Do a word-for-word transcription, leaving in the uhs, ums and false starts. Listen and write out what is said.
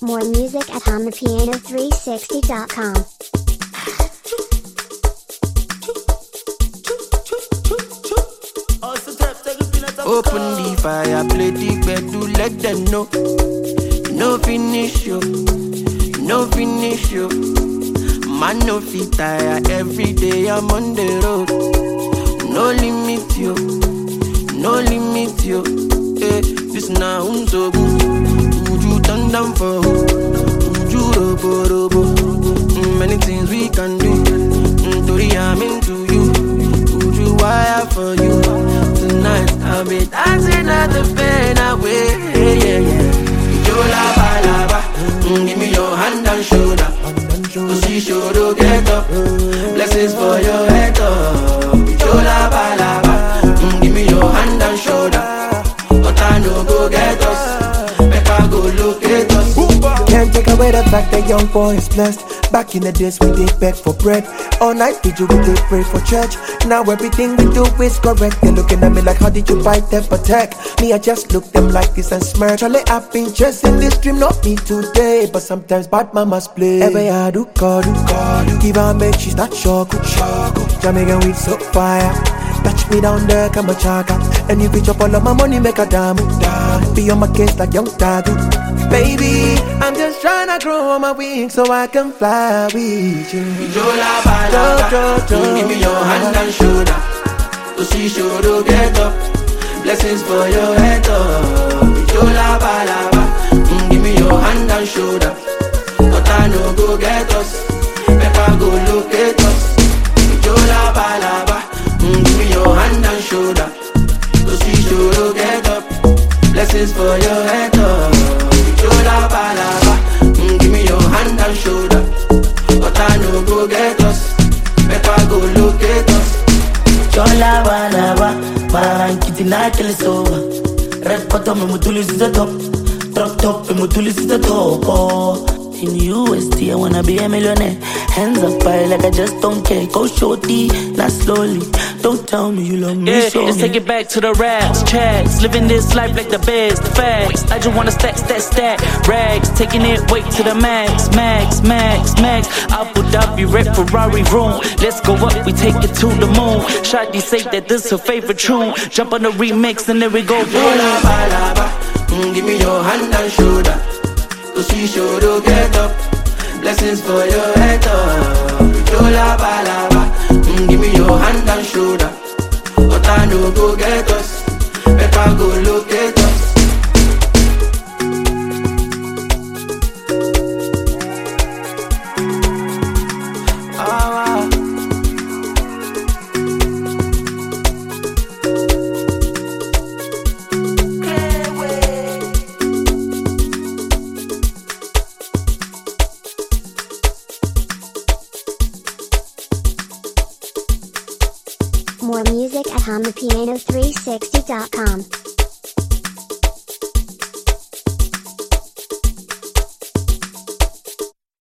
More music at hum the piano three sixty dot com. Open the fire, play the bed, do let them know. No finish you, no finish you. Man no fit tire, every day I'm on the road. No limit you, no limit you. Eh, this now so good. Would you turn down for? Would you robo robo? Mm, many things we can do. Mm, Tori, I'm into you. Would you wire for you? Tonight I'll be dancing at the bed away. Yeah, yeah, yeah. You lava lava. Mm, give me your hand and shoulder. Cause she should get up. Blessings for your head up. You lava lava. Mm, give me your hand and shoulder. But I know go get us. Make I go locate us. Can't take away the fact that young boy is blessed. Back in the days we did beg for bread. All night did you we did pray for church. Now everything we do is correct. They're looking at me like how did you buy them for tech? Me I just look them like this and smirk. Charlie I've been chasing this dream, not me today. But sometimes bad mamas play. Every I do call, do call, do give her make she start shock, shock. Jamaican weed so fire. Touch me down there, come a chaka. And if you chop all of my money, make a damn. Be on my case like young Tagu. Baby, I'm just trying to grow on my wings so I can fly with you. Jola bala, give me your hand and shoulder. So she should get up. Blessings for your head up. Jola bala, give me your hand and shoulder. But I know go get us. Make I go locate us. Jola bala, give me your hand and shoulder. So she should get up. Blessings for your head up. Jola balaba, mm, give me your hand and shoulder. But I know go get us. Make I go locate us. Jola balaba, man kitty na kill is over. Red bottom me mutulis is the top. Drop top me mutulis is the top. Oh. In U S D I wanna be a millionaire. Hands up high like I just don't care. Go shorty, not slowly. Don't tell me you love me, yeah, show let's me. take it back to the raps, chats. Living this life like the best, the facts. I just wanna stack, stack, stack rags. Taking it way to the max, max, max, max. Abu Dhabi, red Ferrari room. Let's go up, we take it to the moon. Shawty say that this her favorite tune. Jump on the remix and there we go. Jola balaba, mm, give me your hand and shoulder. Cause she should get up. Blessings for your head up. Jola balaba, mm, give me your hand and shoulder. But I know go get us. Make I go locate us. Ah. More music at hum the piano three sixty dot com.